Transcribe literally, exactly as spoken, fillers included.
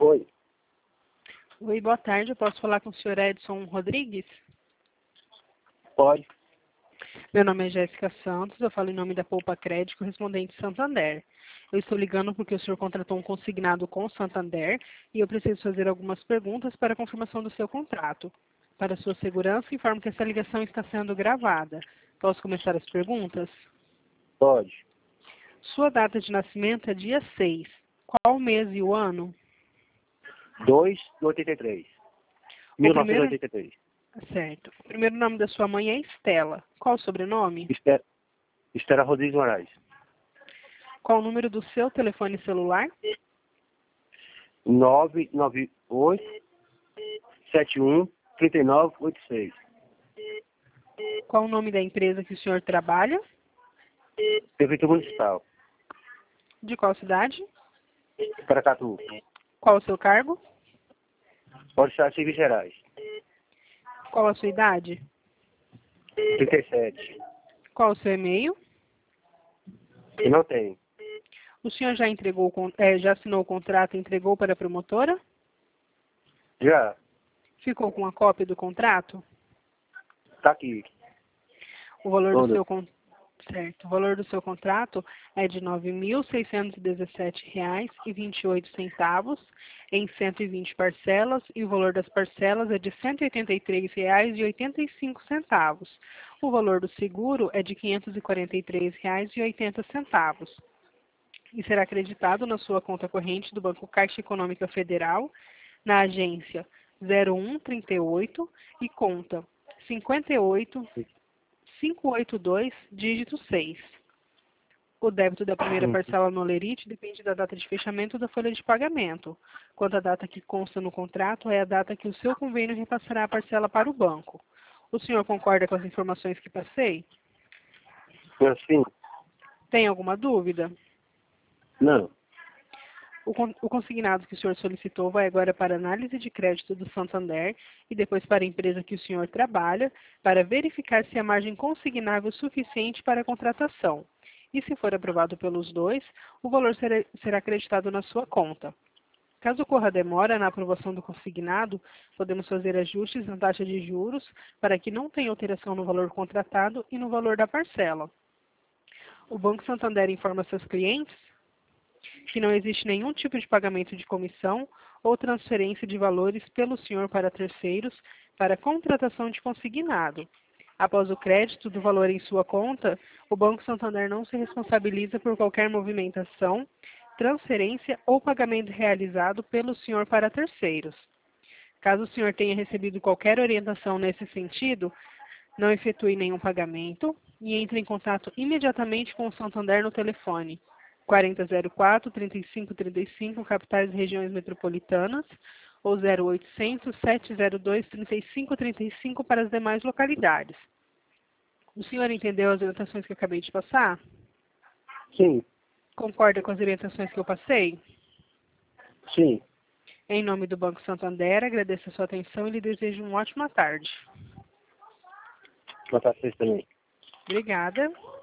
Oi. Oi, boa tarde. Eu posso falar com o senhor Edson Rodrigues? Pode. Meu nome é Jéssica Santos, eu falo em nome da Poupa Crédito, correspondente Santander. Eu estou ligando porque o senhor contratou um consignado com o Santander e eu preciso fazer algumas perguntas para a confirmação do seu contrato. Para sua segurança, informo que essa ligação está sendo gravada. Posso começar as perguntas? Pode. Sua data de nascimento é dia seis. Qual o mês e o ano? dois de oitenta e três. O mil novecentos e primeiro... oitenta e três. Certo. O primeiro nome da sua mãe é Estela. Qual o sobrenome? Estela, Estela Rodrigues Moraes. Qual o número do seu telefone celular? nove nove oito sete um três nove oito seis. Qual o nome da empresa que o senhor trabalha? Prefeitura Municipal. De qual cidade? Paracatu. Qual o seu cargo? Orixá de Serviços Gerais. Qual a sua idade? trinta e sete. Qual o seu e-mail? E não tem. O senhor já entregou, o con- eh, já assinou o contrato e entregou para a promotora? Já. Ficou com a cópia do contrato? Tá aqui. O valor do Toda. seu con- certo. O valor do seu contrato é de nove mil seiscentos e dezessete reais e vinte e oito centavos em cento e vinte parcelas e o valor das parcelas é de cento e oitenta e três reais e oitenta e cinco centavos. O valor do seguro é de quinhentos e quarenta e três reais e oitenta centavos. E será acreditado na sua conta corrente do Banco Caixa Econômica Federal, na agência zero um trinta e oito e conta cinquenta e oito quinhentos e oitenta e dois, dígito seis. O débito da primeira parcela no Olerite depende da data de fechamento da folha de pagamento. Quanto à data que consta no contrato, é a data que o seu convênio repassará a parcela para o banco. O senhor concorda com as informações que passei? Assim? Tem alguma dúvida? Não. O, con- o consignado que o senhor solicitou vai agora para análise de crédito do Santander e depois para a empresa que o senhor trabalha, para verificar se a margem consignável é suficiente para a contratação. E se for aprovado pelos dois, o valor será, será acreditado na sua conta. Caso ocorra demora na aprovação do consignado, podemos fazer ajustes na taxa de juros para que não tenha alteração no valor contratado e no valor da parcela. O Banco Santander informa seus clientes que não existe nenhum tipo de pagamento de comissão ou transferência de valores pelo senhor para terceiros para contratação de consignado. Após o crédito do valor em sua conta, o Banco Santander não se responsabiliza por qualquer movimentação, transferência ou pagamento realizado pelo senhor para terceiros. Caso o senhor tenha recebido qualquer orientação nesse sentido, não efetue nenhum pagamento e entre em contato imediatamente com o Santander no telefone quarenta e zero quatro, trinta e cinco trinta e cinco, capitais e regiões metropolitanas, ou zero oitocentos, sete zero dois, trinta e cinco trinta e cinco para as demais localidades. O senhor entendeu as orientações que eu acabei de passar? Sim. Concorda com as orientações que eu passei? Sim. Em nome do Banco Santander, agradeço a sua atenção e lhe desejo uma ótima tarde. Boa tarde pra vocês também. Obrigada.